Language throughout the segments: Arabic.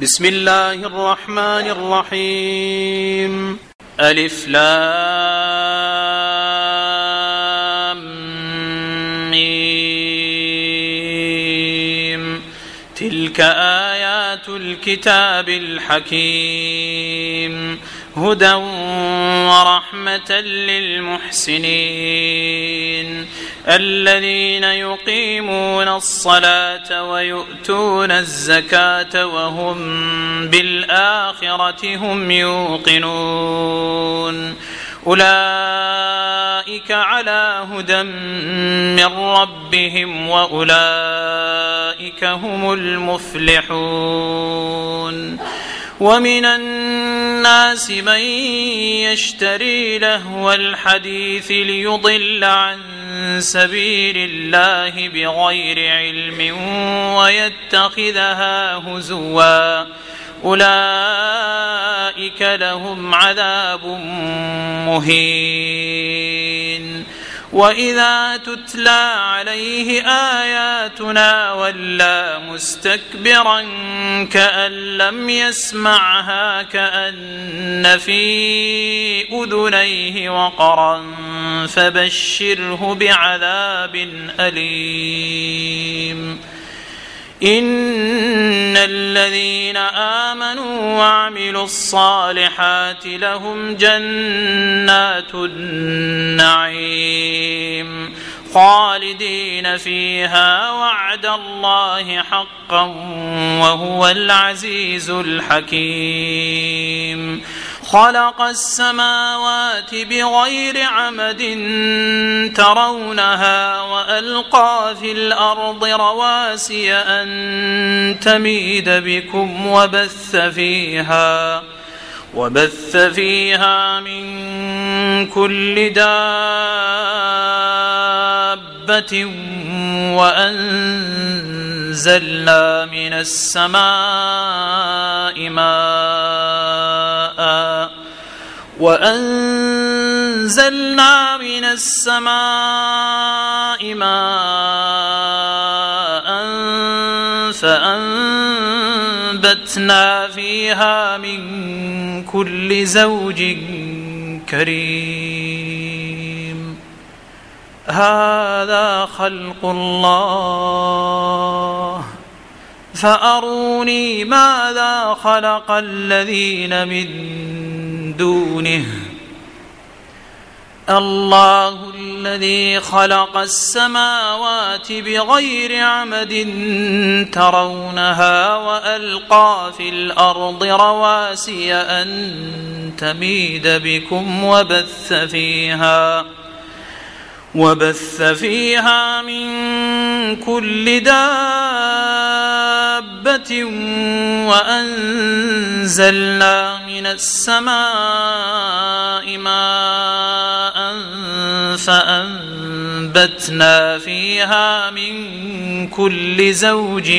بسم الله الرحمن الرحيم. ألف لام ميم. تلك آيات الكتاب الحكيم، هدى ورحمة للمحسنين الذين يقيمون الصلاة ويؤتون الزكاة وهم بالآخرة هم يوقنون. أولئك على هدى من ربهم وأولئك هم المفلحون. ومن الناس من يشتري لهو الحديث ليضل عن سبيل الله بغير علم ويتخذها هزوا، أولئك لهم عذاب مهين. وإذا تتلى عليه آياتنا ولى مستكبرا كأن لم يسمعها كأن في أذنيه وقرا فبشره بعذاب أليم. إن الذين آمنوا وعملوا الصالحات لهم جنات النعيم خالدين فيها وعد الله حقا وهو العزيز الحكيم. خلق السماوات بغير عمد ترونها وألقى في الأرض رواسي أن تميد بكم وبث فيها من كل دابة وأنزلنا من السماء ماء فأنبتنا فيها من كل زوج كريم. هذا خلق الله فأروني ماذا خلق الذين من دونه. الله الذي خلق السماوات بغير عمد ترونها وألقى في الأرض رواسي أن تميد بكم وبث فيها من كل دابة وأنزلنا من السماء ماء فأنبتنا فيها من كل زوج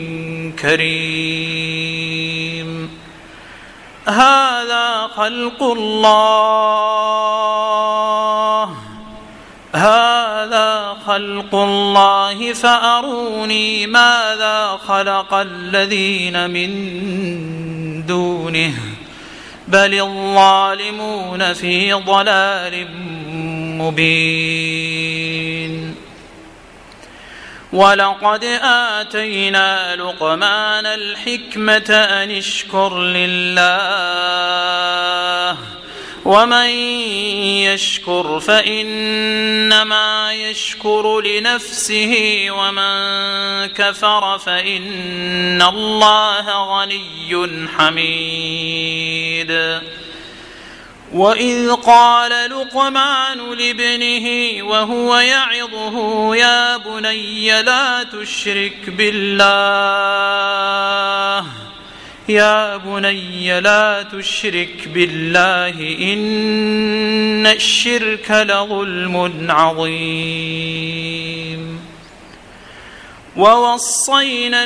كريم. هذا خلق الله فأروني ماذا خلق الذين من دونه بل الظالمون في ضلال مبين. ولقد آتينا لقمان الحكمة أن اشكر لله ومن يشكر فإنما يشكر لنفسه ومن كفر فإن الله غني حميد. وإذ قال لقمان لابنه وهو يعظه يا بني لا تشرك بالله إن الشرك لظلم عظيم. ووصينا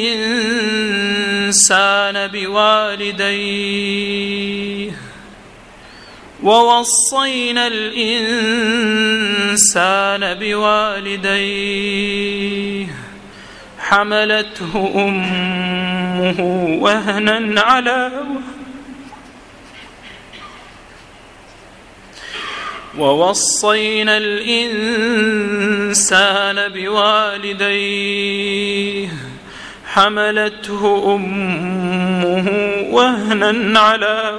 الإنسان بوالديه حملته أمه أمه وهنا على وهن ووصينا الإنسان بوالديه حملته أمه وهنا على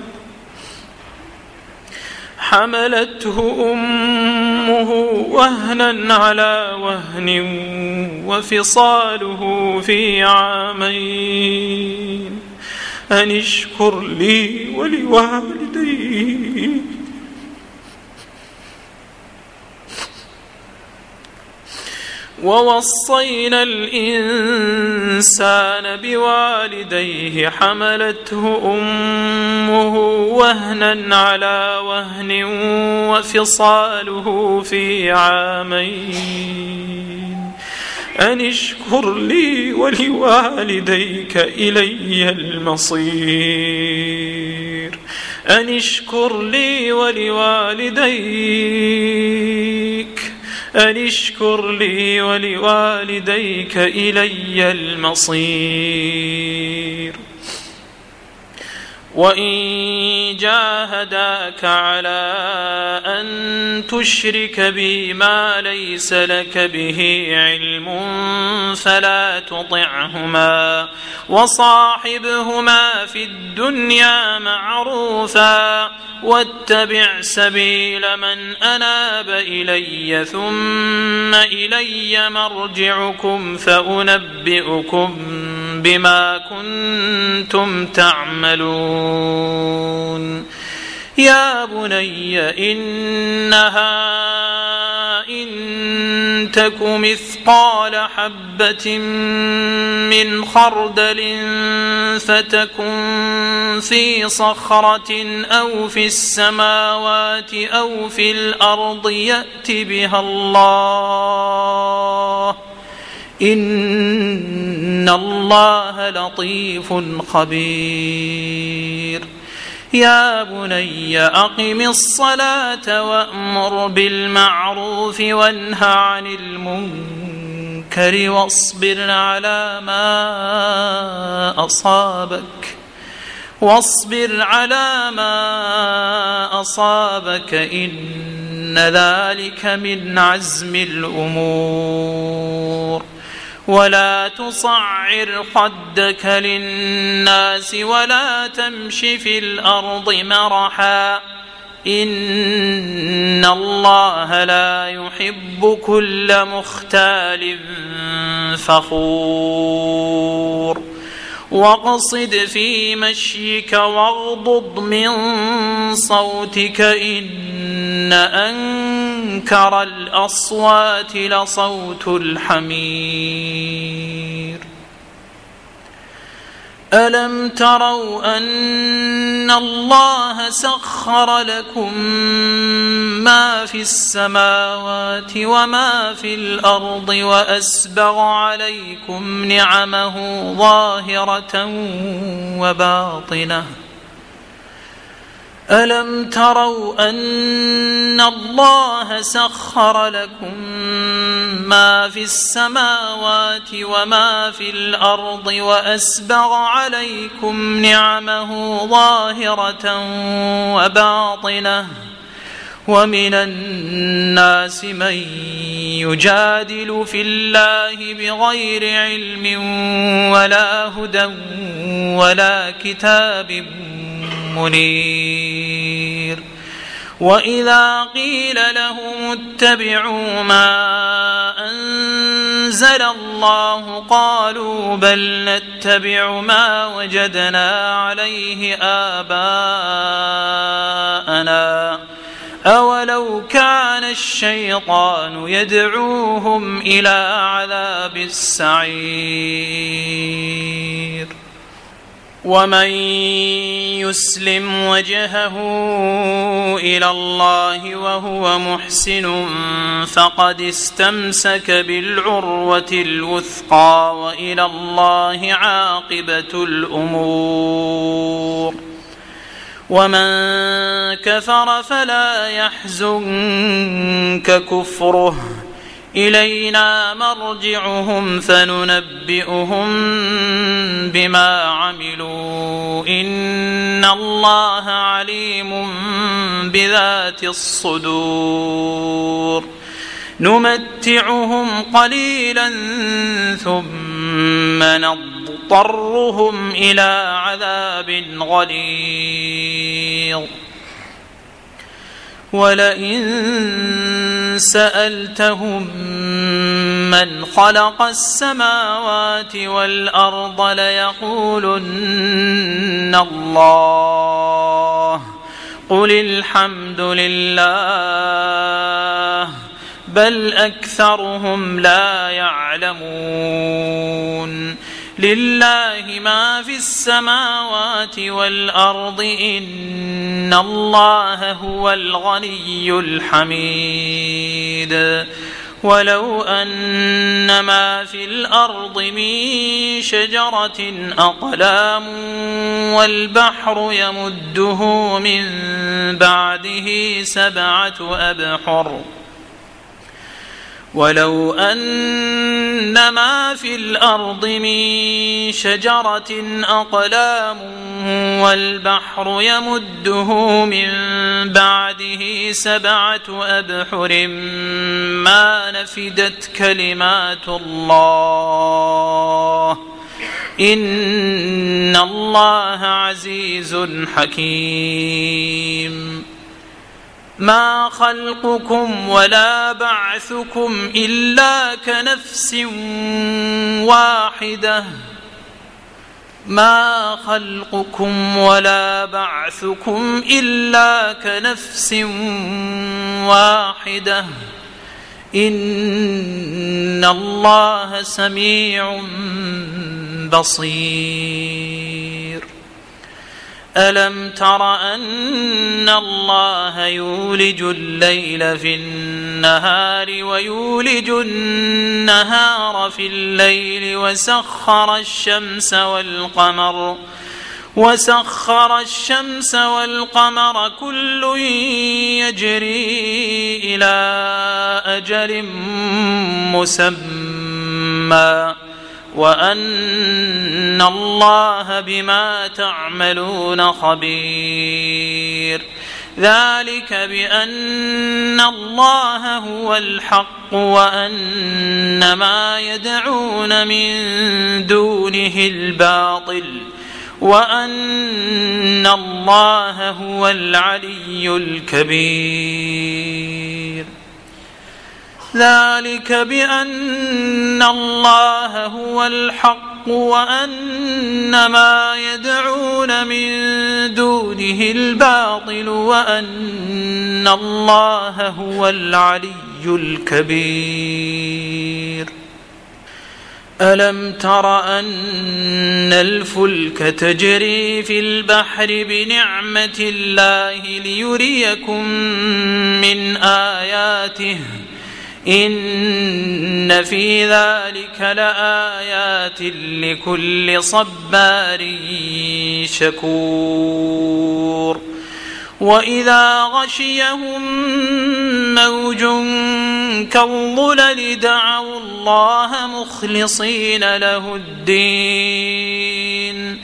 وهن وفصاله في عامين أن اشكر لي ولوالديك ووصينا الإنسان بوالديه حملته أمه وهنا على وهن وفصاله في عامين أن اشكر لي ولوالديك إلي المصير أن اشكر لي ولوالديك إلي المصير وإن جاهداك على أن تشرك بي ما ليس لك به علم فلا تطعهما وصاحبهما في الدنيا معروفا واتبع سبيل من أناب إلي ثم إلي مرجعكم فأنبئكم بما كنتم تعملون يا بني إنها إن تك مثقال حبة من خردل فتكن في صخرة أو في السماوات أو في الأرض يأت بها الله إن الله لطيف خبير يا بني أقم الصلاة وأمر بالمعروف وانه عن المنكر واصبر على ما أصابك إن ذلك من عزم الأمور ولا تصعر خدك للناس ولا تمش في الأرض مرحا إن الله لا يحب كل مختال فخور واقصد في مشيك واغضض من صوتك إن أنكر الأصوات لصوت الحمير ألم تروا أن الله سخر لكم ما في السماوات وما في الأرض وأسبغ عليكم نعمه ظاهرة وباطنة ألم تروا أن الله سخر لكم ما في السماوات وما في الأرض وأسبغ عليكم نعمه ظاهرة وباطنة ومن الناس من يجادل في الله بغير علم ولا هدى ولا كتاب منير وإذا قيل لهم اتبعوا ما أنزل الله قالوا بل نتبع ما وجدنا عليه آباءنا أولو كان الشيطان يدعوهم إلى عذاب السعير ومن يسلم وجهه إلى الله وهو محسن فقد استمسك بالعروة الوثقى وإلى الله عاقبة الأمور ومن كفر فلا يحزنك كفره إلينا مرجعهم فننبئهم بما عملوا إن الله عليم بذات الصدور نمتعهم قليلا ثم نضطرهم إلى عذاب غليظ ولئن سألتهم من خلق السماوات والأرض ليقولن الله قل الحمد لله بل أكثرهم لا يعلمون لله ما في السماوات والأرض إن الله هو الغني الحميد ولو أن ما في الأرض من شجرة أقلام والبحر يمده من بعده 7 أبحر ولو أن ما في الأرض من شجرة أقلام والبحر يمده من بعده 7 أبحر ما نفدت كلمات الله إن الله عزيز حكيم ما خلقكم ولا بعثكم إلا كنفس واحدة ما خلقكم ولا بعثكم إلا كنفس واحدة إن الله سميع بصير ألم تر أن الله يولج الليل في النهار ويولج النهار في الليل وسخر الشمس والقمر كل يجري إلى أجل مسمى وأن الله بما تعملون خبير ذلك بأن الله هو الحق وأن ما يدعون من دونه الباطل وأن الله هو العلي الكبير ذلك بأن الله هو الحق وأن ما يدعون من دونه الباطل وأن الله هو العلي الكبير ألم تر أن الفلك تجري في البحر بنعمة الله ليريكم من آياته إن في ذلك لآيات لكل صبار شكور وإذا غشيهم موج كالظلل دعوا الله مخلصين له الدين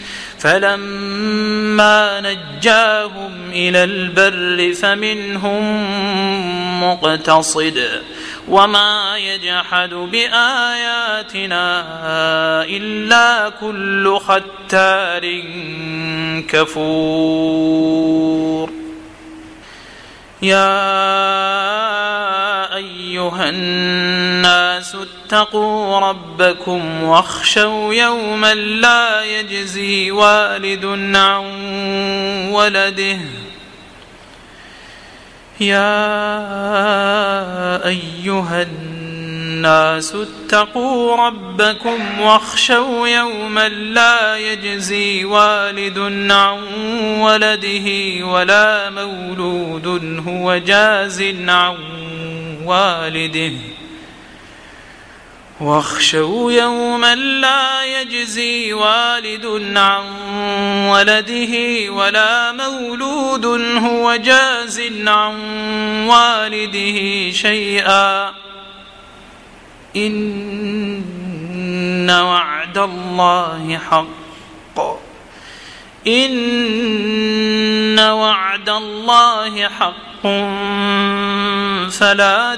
فلما نجاهم إلى البر فمنهم مقتصد وما يجحد بآياتنا إلا كل ختار كفور يا أيها الناس اتقوا ربكم واخشوا يوما لا يجزي والد عن ولده يا أيها الناس اتقوا ربكم واخشوا يوما لا يجزي والد عن ولده ولا مولود هو جاز عن والده واخشوا يوما لا يجزي والد عن ولده ولا مولود هو جاز عن والده شيئا إن وعد الله حق إن وعد الله حق فلا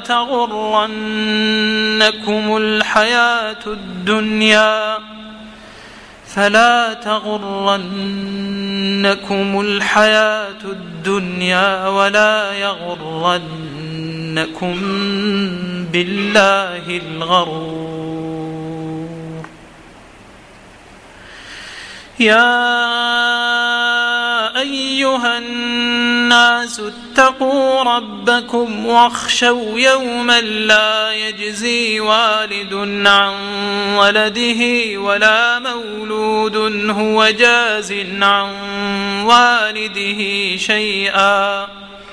تغرنكم الحياة الدنيا ولا يغرنكم بالله الغرور. يا أيها الناس اتقوا ربكم واخشوا يوما لا يجزي والد عن ولده ولا مولود هو جاز عن والده شيئا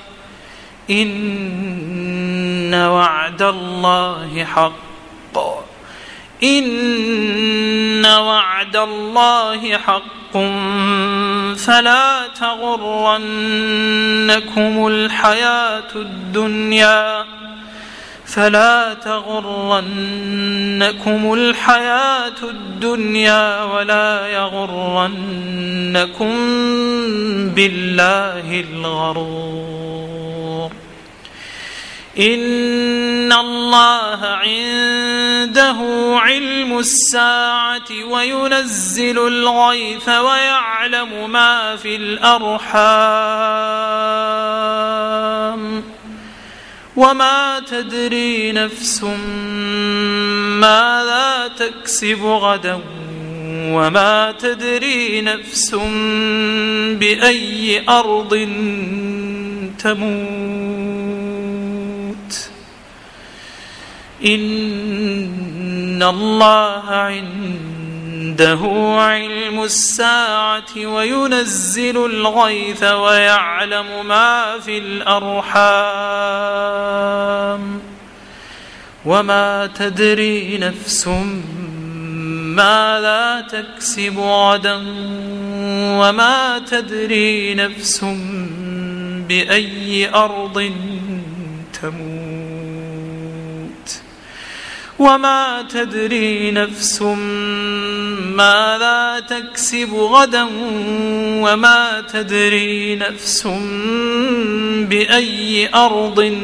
إن وعد الله حق فلا تغرنكم الحياة الدنيا ولا يغرنكم بالله الغرور. إن الله عنده علم الساعة وينزل الغيث ويعلم ما في الأرحام وما تدري نفس ماذا تكسب غدا وما تدري نفس بأي أرض تموت. إن الله عنده علم الساعة وينزل الغيث ويعلم ما في الأرحام وما تدري نفس ماذا تكسب غدا وما تدري نفس بأي أرض تموت وما تدري نفس ماذا تكسب غدا وما تدري نفس بأي أرض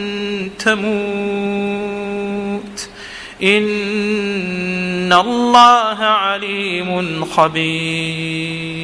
تموت. إن الله عليم خبير.